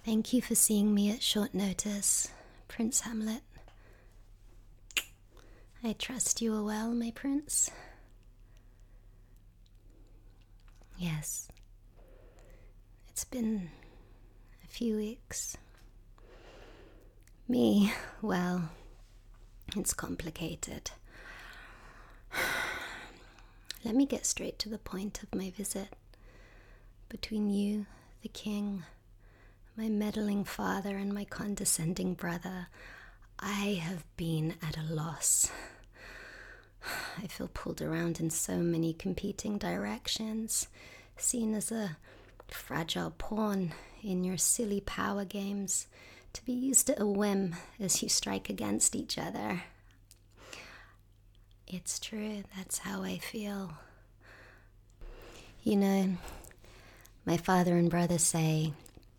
Thank you for seeing me at short notice, Prince Hamlet. I trust you are well, my prince. Yes, it's been a few weeks. Me, well, it's complicated. Let me get straight to the point of my visit. Between you, the king, my meddling father, and my condescending brother, I have been at a loss. I feel pulled around in so many competing directions, seen as a fragile pawn in your silly power games, to be used at a whim as you strike against each other. It's true, that's how I feel. You know, my father and brother say,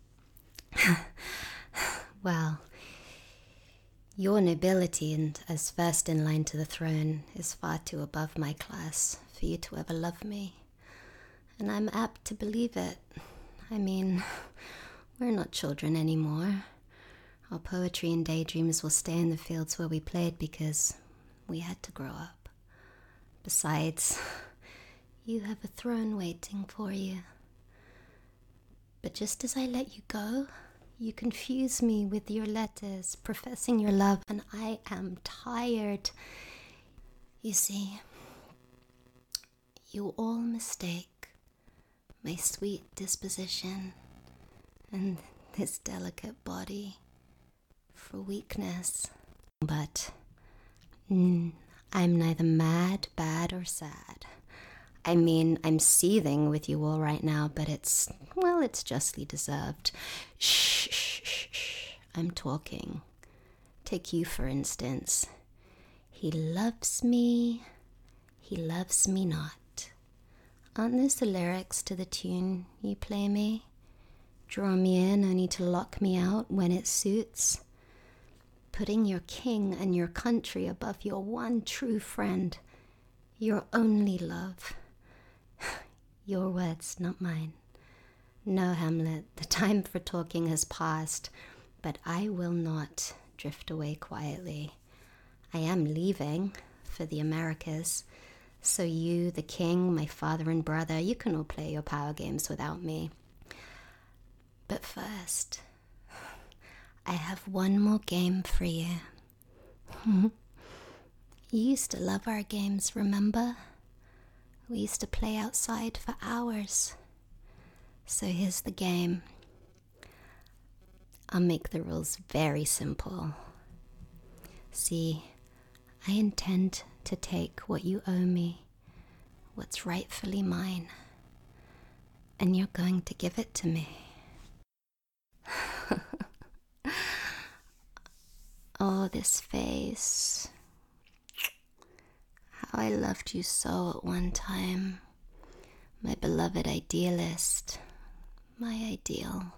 well, your nobility and as first in line to the throne is far too above my class for you to ever love me. And I'm apt to believe it. I mean, we're not children anymore. Our poetry and daydreams will stay in the fields where we played because we had to grow up. Besides, you have a throne waiting for you. But just as I let you go, you confuse me with your letters, professing your love, and I am tired. You see, you all mistake my sweet disposition and this delicate body for weakness. But I'm neither mad, bad, or sad. I mean, I'm seething with you all right now, but it's justly deserved. Shh, shh, shh, shh. I'm talking. Take you, for instance. He loves me not. Aren't those the lyrics to the tune you play me? Draw me in only to lock me out when it suits. Putting your king and your country above your one true friend, your only love. Your words, not mine. No, Hamlet, the time for talking has passed, but I will not drift away quietly. I am leaving for the Americas, so you, the king, my father and brother, you can all play your power games without me. But first, I have one more game for you. You used to love our games, remember? We used to play outside for hours. So here's the game. I'll make the rules very simple. See, I intend to take what you owe me, what's rightfully mine, and you're going to give it to me. Oh, this face. How I loved you so at one time. My beloved idealist. My ideal.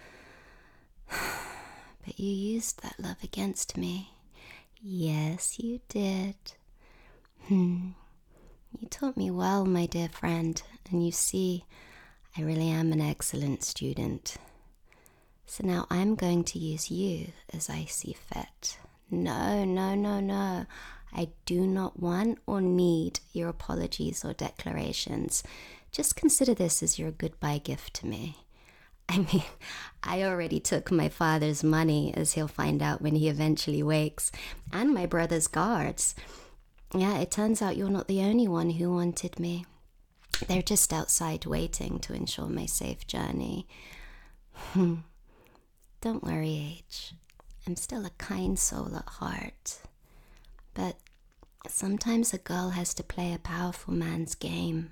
But you used that love against me. Yes, you did. You taught me well, my dear friend, and you see, I really am an excellent student. So now I'm going to use you as I see fit. No. I do not want or need your apologies or declarations. Just consider this as your goodbye gift to me. I mean, I already took my father's money, as he'll find out when he eventually wakes, and my brother's guards. Yeah, it turns out you're not the only one who wanted me. They're just outside waiting to ensure my safe journey. Don't worry, H. I'm still a kind soul at heart. But sometimes a girl has to play a powerful man's game.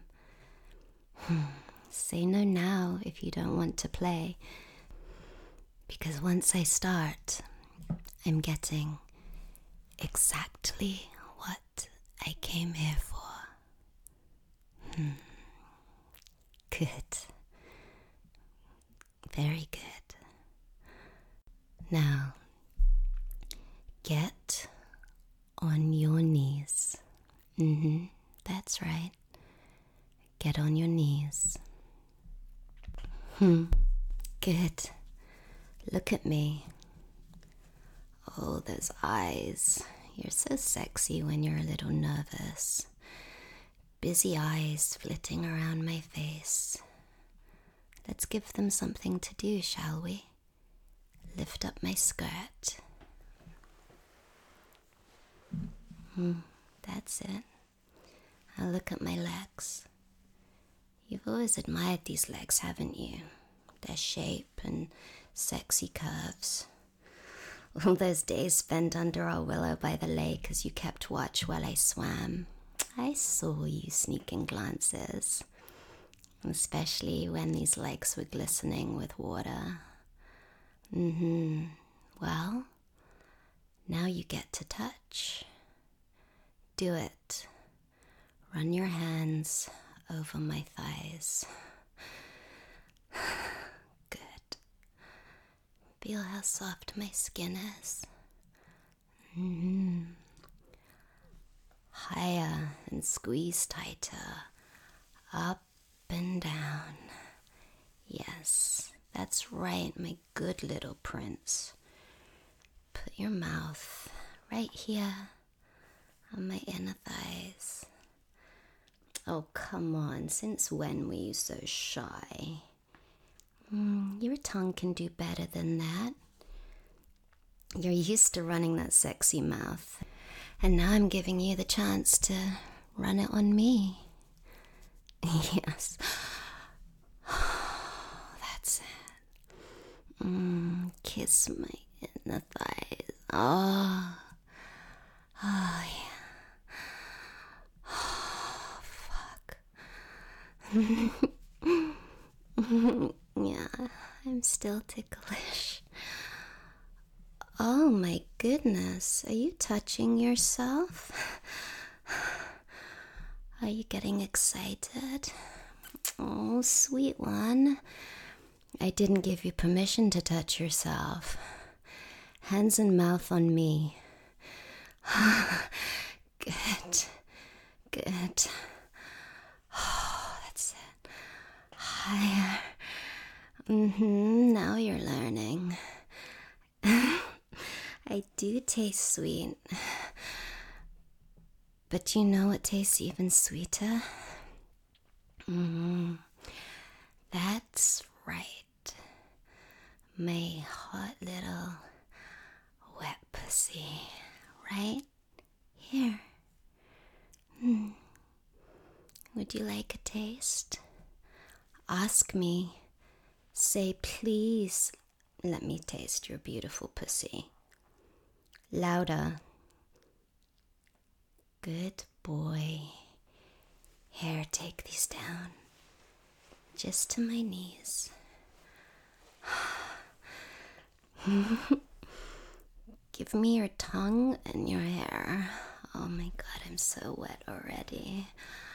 Say no now if you don't want to play. Because once I start, I'm getting exactly what I came here for. Good. Very good. Now, get on your knees. That's right. Get on your knees. Good. Look at me. Oh, those eyes. You're so sexy when you're a little nervous. Busy eyes flitting around my face. Let's give them something to do, shall we? Lift up my skirt. That's it. Now look at my legs. You've always admired these legs, haven't you? Their shape and sexy curves. All those days spent under our willow by the lake as you kept watch while I swam. I saw you sneaking glances, especially when these legs were glistening with water. Well, now you get to touch. Do it. Run your hands over my thighs. Good. Feel how soft my skin is. Higher and squeeze tighter. Up and down. Yes, that's right, my good little prince. Put your mouth right here on my inner thighs. Oh, come on, since when were you so shy? Your tongue can do better than that. You're used to running that sexy mouth, and now I'm giving you the chance to run it on me. Yes. That's it. Kiss my inner thighs. Oh, yeah. Oh, fuck. Yeah, I'm still ticklish. Oh my goodness, are you touching yourself? Are you getting excited? Oh, sweet one. I didn't give you permission to touch yourself. Hands and mouth on me. Good. Good. Oh, that's it. Higher. Now you're learning. I do taste sweet. But you know what tastes even sweeter? That's right. My hot little wet pussy. Right here. Would you like a taste? Ask me. Say, please, let me taste your beautiful pussy. Louder. Good boy. Here, take these down. Just to my knees. Give me your tongue and your hair. Oh my God, I'm so wet already.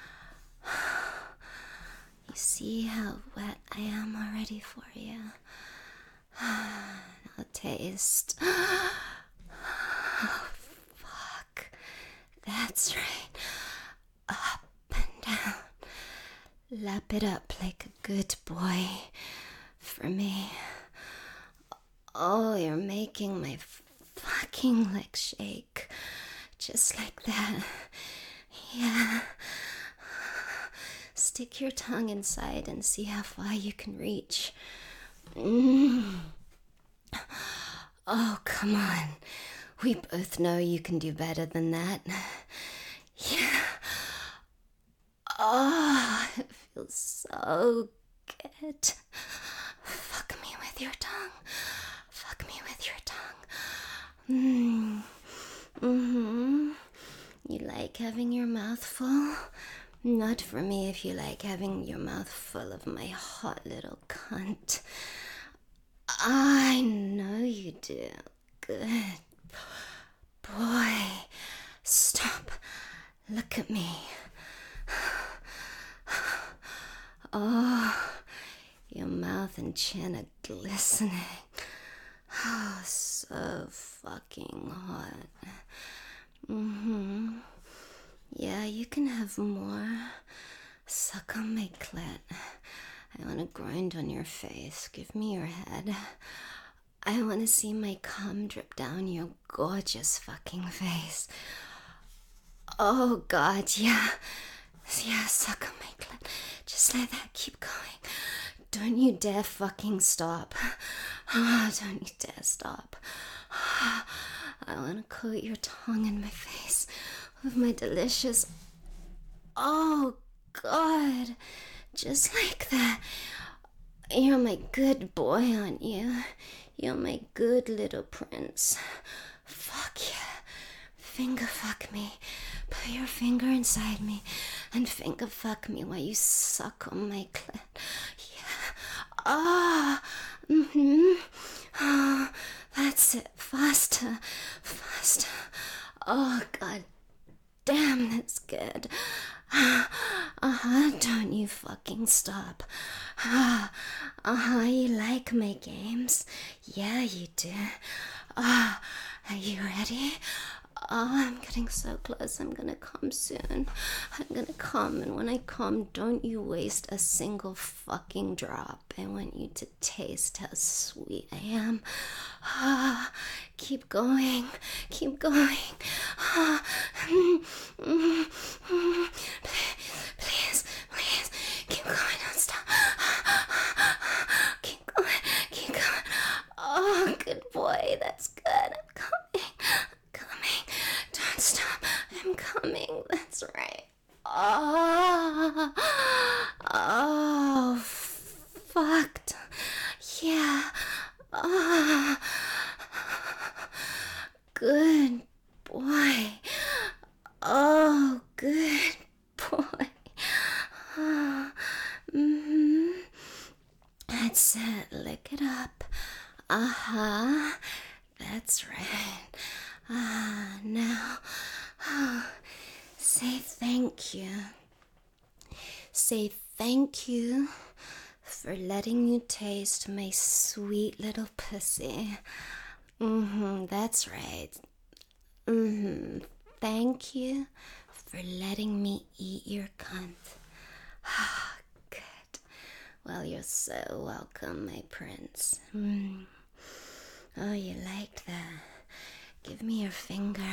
You see how wet I am already for you? Now taste. Oh, fuck. That's right. Up and down. Lap it up like a good boy for me. Oh, you're making my fucking legs shake. Just like that. Yeah. Stick your tongue inside and see how far you can reach. Oh, come on. We both know you can do better than that. Yeah. Oh, it feels so good. Fuck me with your tongue. Fuck me with your tongue. You like having your mouth full? Not for me if you like having your mouth full of my hot little cunt. I know you do. Good boy. Stop. Look at me. Oh, your mouth and chin are glistening. Oh, so fucking hot. Yeah, you can have more. Suck on my clit. I want to grind on your face. Give me your head. I want to see my cum drip down your gorgeous fucking face. Oh, God, yeah. Yeah, suck on my clit. Just like that, keep going. Don't you dare fucking stop. Oh, don't you dare stop. I want to coat your tongue in my face with my delicious... Oh, God. Just like that. You're my good boy, aren't you? You're my good little prince. Fuck yeah. Finger fuck me. Put your finger inside me and finger fuck me while you suck on my clit. Yeah. Ah. Oh, that's it. Faster. Faster. Oh, God damn, that's good. Don't you fucking stop. You like my games? Yeah, you do. Are you ready? Oh, I'm getting so close. I'm gonna come soon. I'm gonna come, and when I come, don't you waste a single fucking drop. I want you to taste how sweet I am. Keep going. Keep going. Please, please, keep going. Don't stop. Keep going. Keep going. Oh, good boy. That's good. I'm coming. Don't stop. I'm coming. That's right. Oh, fucked. Yeah. Oh, good boy. Oh, good boy. That's it. Lick it up. That's right. Now, say thank you. Say thank you for letting you taste my sweet little pussy. That's right. Thank you for letting me eat your cunt. Good. Well, you're so welcome, my prince. Oh, you liked that. Give me your finger.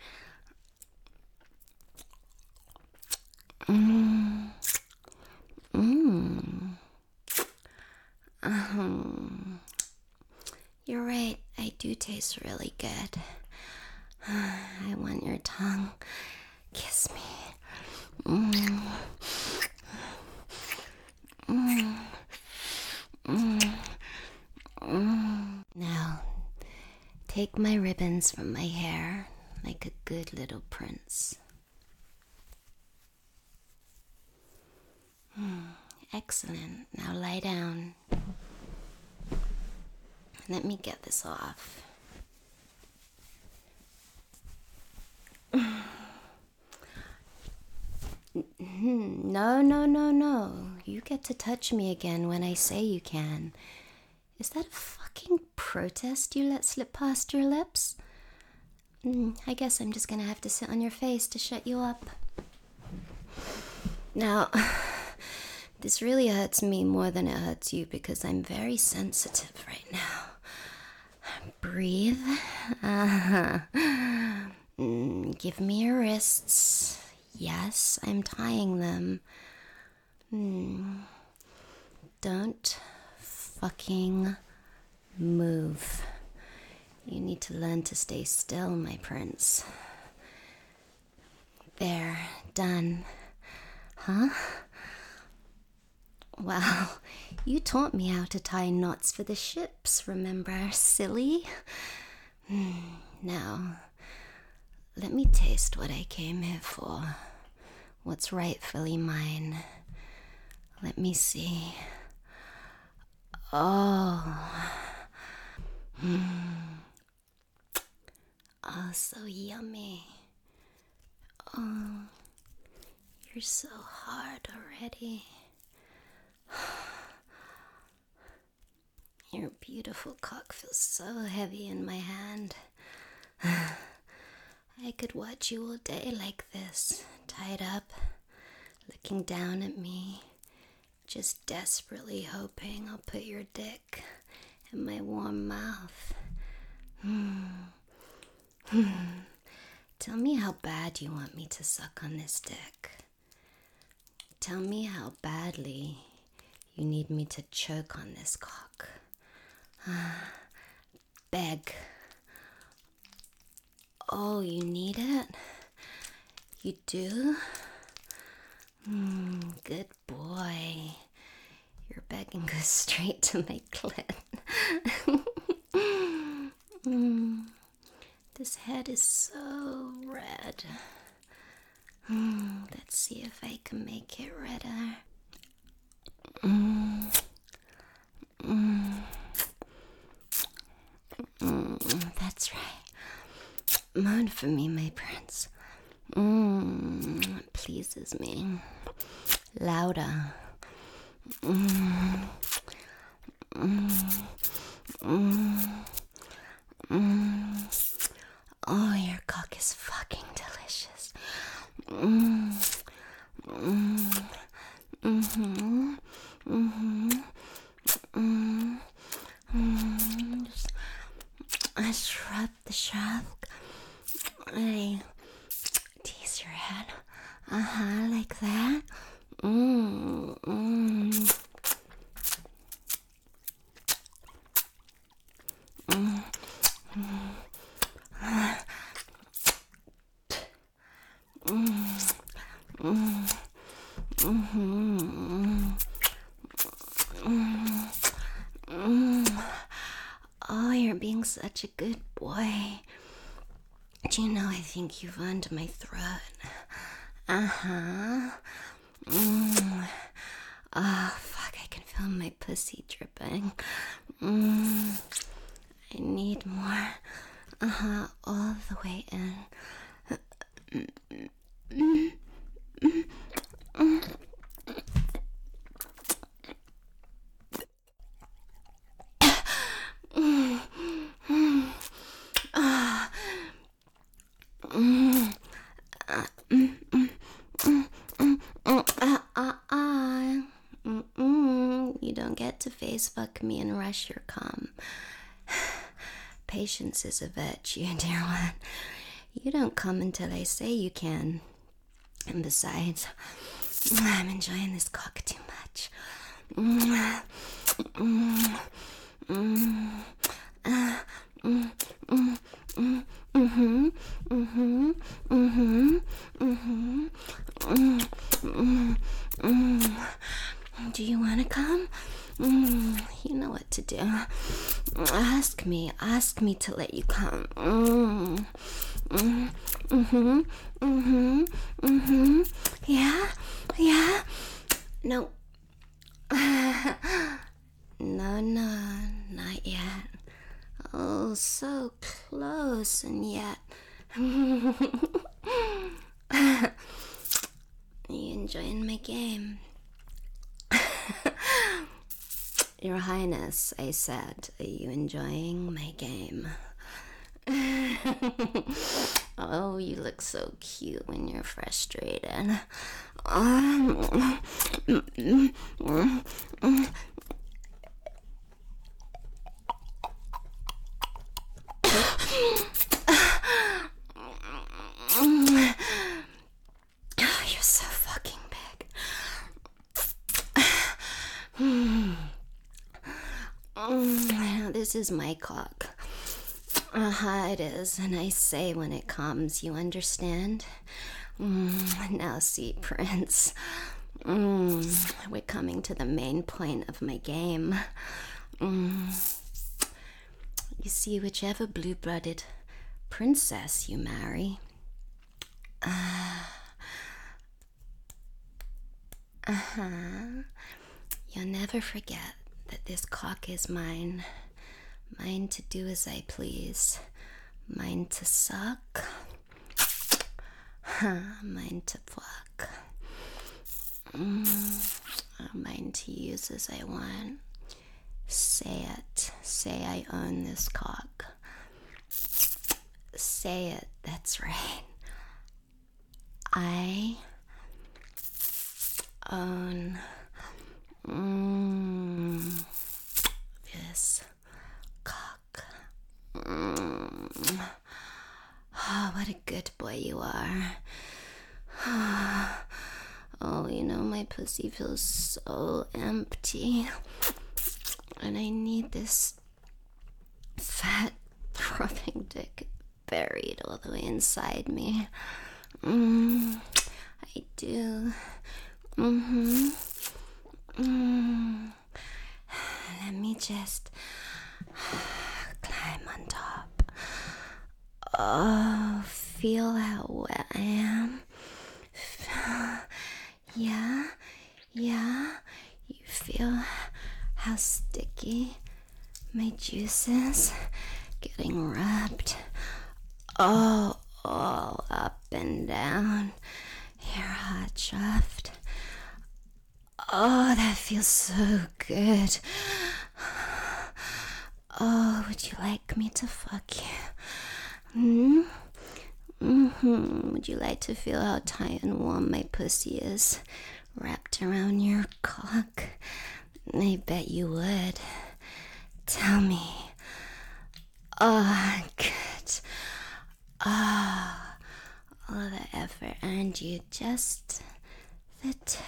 You're right, I do taste really good. I want your tongue. Kiss me. Now, take my ribbons from my hair like a good little prince. Excellent. Now lie down. Let me get this off. No. You get to touch me again when I say you can. Is that a fucking protest you let slip past your lips? I guess I'm just gonna have to sit on your face to shut you up. Now, this really hurts me more than it hurts you because I'm very sensitive right now. Breathe. Give me your wrists. Yes, I'm tying them. Don't fucking move. You need to learn to stay still, my prince. There, done. Huh? Well, you taught me how to tie knots for the ships, remember, silly? Now, let me taste what I came here for. What's rightfully mine. Let me see. Oh. Oh, so yummy. Oh, you're so hard already. Your beautiful cock feels so heavy in my hand. I could watch you all day like this, tied up, looking down at me, just desperately hoping I'll put your dick and my warm mouth. Tell me how bad you want me to suck on this dick. Tell me how badly you need me to choke on this cock. Beg. Oh, you need it? You do? Good boy. Your begging goes straight to my clit. This head is so red. Let's see if I can make it redder. That's right. Moan for me, my prince. It pleases me. Louder. Oh, your cock is fucking delicious. I shrub. I tease your head. Like that. Oh, you're being such a good boy. Do you know, I think you've earned my throat. Oh, fuck, I can feel my pussy dripping. I need more. All the way in. You don't get to face fuck me and rush your cum. Patience is a virtue, dear one. You don't come until I say you can. And besides, I'm enjoying this cock too much. Do you want to come? You know what to do. Ask me to let you come. Yeah. No. No, not yet. Oh, so close and yet. You enjoying my game? Your Highness, I said, are you enjoying my game? Oh, you look so cute when you're frustrated. You're so fucking big. This is my cock. It is, and I say when it comes, you understand? Now see, Prince. We're coming to the main point of my game. You see, whichever blue-blooded princess you marry, you'll never forget that this cock is mine. Mine to do as I please. Mine to suck. Mine to fuck. Mine to use as I want. Say it. Say I own this cock. Say it. That's right. I own this what a good boy you are. Oh, my pussy feels so empty. And I need this fat, throbbing dick buried all the way inside me. I do. Let me just climb on top. Oh, feel how wet I am. Yeah. You feel how sticky my juices getting rubbed all up and down your hot shaft. Oh, that feels so good. Oh, would you like me to fuck you? Would you like to feel how tight and warm my pussy is wrapped around your cock? I bet you would. Tell me. Oh, good. Oh, all the effort earned you just the tip.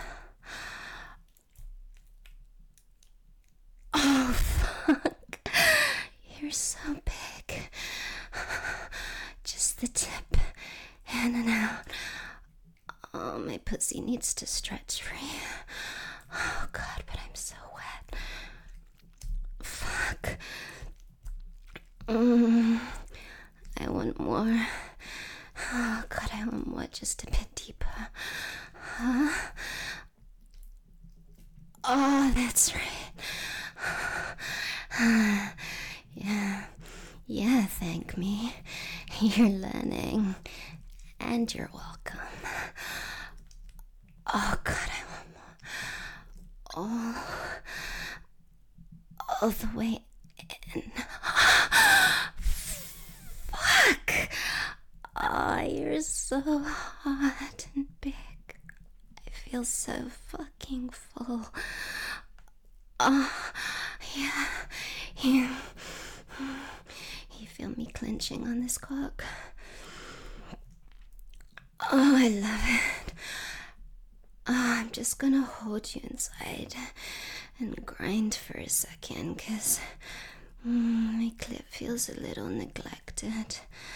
Oh, fuck. You're so big. Just the tip, in and out. Oh, my pussy needs to stretch free. Oh, God, but I'm so wet. Fuck. I want more. Oh, God, I want more, just a bit deeper. Huh? Oh, that's right. Yeah, thank me. You're learning. And you're welcome. Oh, God, I want more. All the way in. Fuck. Oh, you're so hot and big. I feel so fucking full. Oh, yeah. You feel me clenching on this cock? Oh, I love it. Oh, I'm just gonna hold you inside and grind for a second, 'cause my clit feels a little neglected.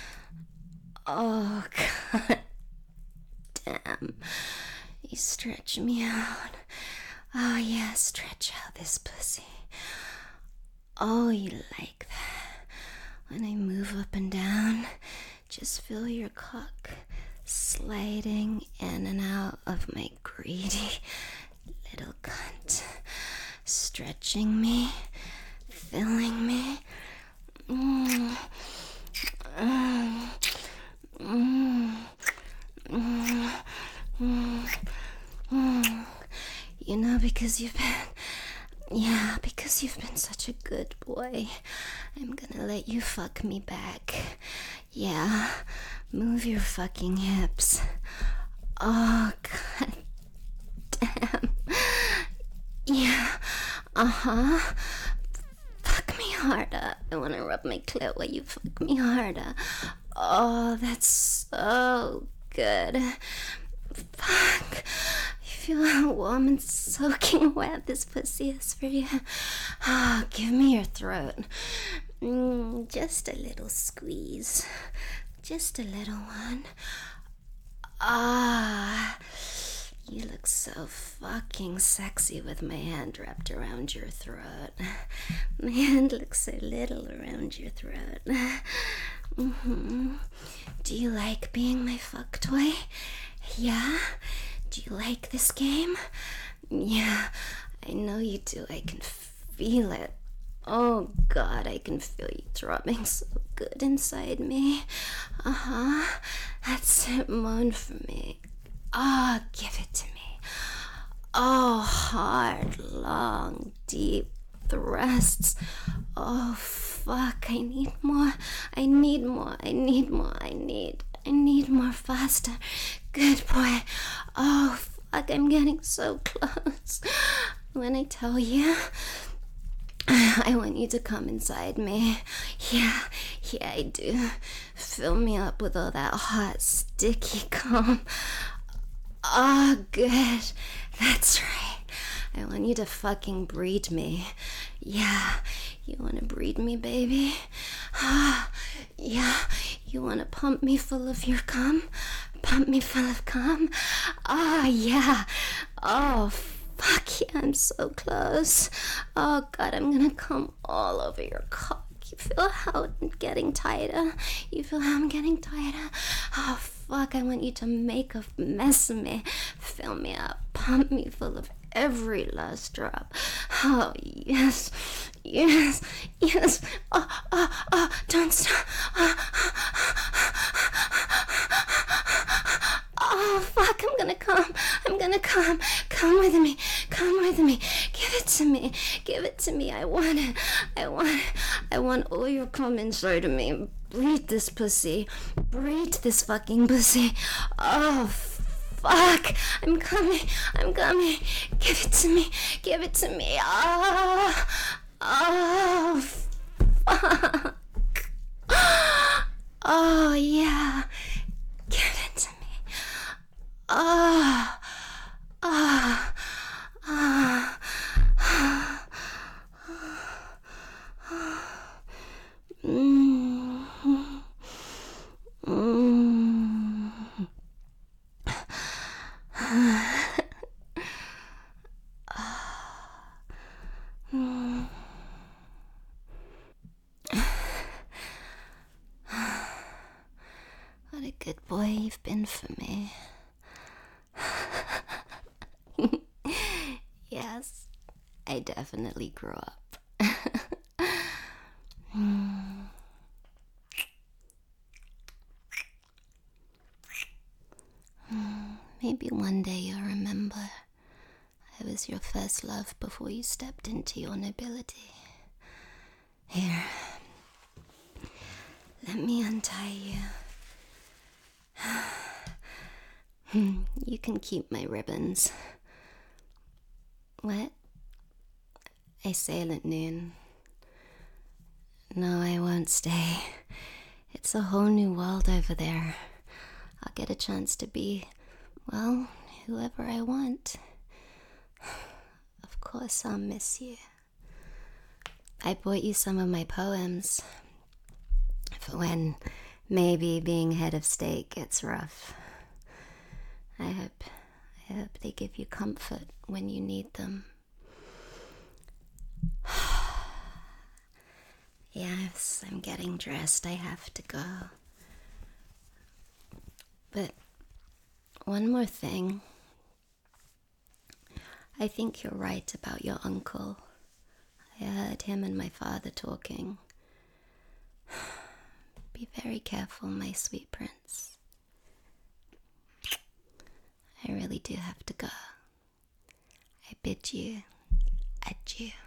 Oh, God damn. You stretch me out. Oh, yeah, stretch out this pussy. Oh, you like that? When I move up and down, just feel your cock sliding in and out of my greedy little cunt. Stretching me, filling me. Because you've been such a good boy, I'm gonna let you fuck me back. Yeah, move your fucking hips. Oh, God damn. Yeah, fuck me harder. I wanna rub my clit while you fuck me harder. Oh, that's so good. Fuck. I feel how warm and soaking wet this pussy is for you. Oh, give me your throat. Just a little squeeze. Just a little one. Ah, you look so fucking sexy with my hand wrapped around your throat. My hand looks so little around your throat. Do you like being my fuck toy? Yeah? Do you like this game? Yeah, I know you do. I can feel it. Oh, God, I can feel you throbbing so good inside me. That's it, moan for me. Oh, give it to me. Oh, hard, long, deep thrusts. Oh, fuck, I need more. I need more. I need more. I need more faster. Good boy. Oh, fuck, I'm getting so close. When I tell you, I want you to come inside me. Yeah, I do. Fill me up with all that hot, sticky cum. Oh, good. That's right. I want you to fucking breed me. Yeah, you want to breed me, baby? Yeah, you want to pump me full of your cum? Pump me full of cum? Oh, yeah. Oh, fuck yeah, I'm so close. Oh, God, I'm gonna come all over your cock. You feel how I'm getting tighter? You feel how I'm getting tighter? Oh, fuck, I want you to make a mess of me. Fill me up. Pump me full of every last drop. Oh, yes. Yes. Yes. Don't stop. Oh, fuck, I'm gonna come. I'm gonna come. Come with me. Come with me. Give it to me. Give it to me. I want it. I want it. I want all your cum inside of me. Breathe this pussy. Breathe this fucking pussy. Oh, fuck. I'm coming. I'm coming. Give it to me. Give it to me. Oh, fuck. Oh, yeah. Give it to me. Oh, oh, oh, mm, mm. What a good boy you've been for me. Yes, I definitely grew up. Maybe one day you'll remember I was your first love before you stepped into your nobility. Here, let me untie you. You can keep my ribbons. What? I sail at noon. No, I won't stay. It's a whole new world over there. I'll get a chance to be, well, whoever I want. Of course I'll miss you. I bought you some of my poems for when maybe being head of state gets rough. I hope they give you comfort when you need them. Yes, I'm getting dressed. I have to go. But one more thing. I think you're right about your uncle. I heard him and my father talking. Be very careful, my sweet prince. I really do have to go. I bid you adieu.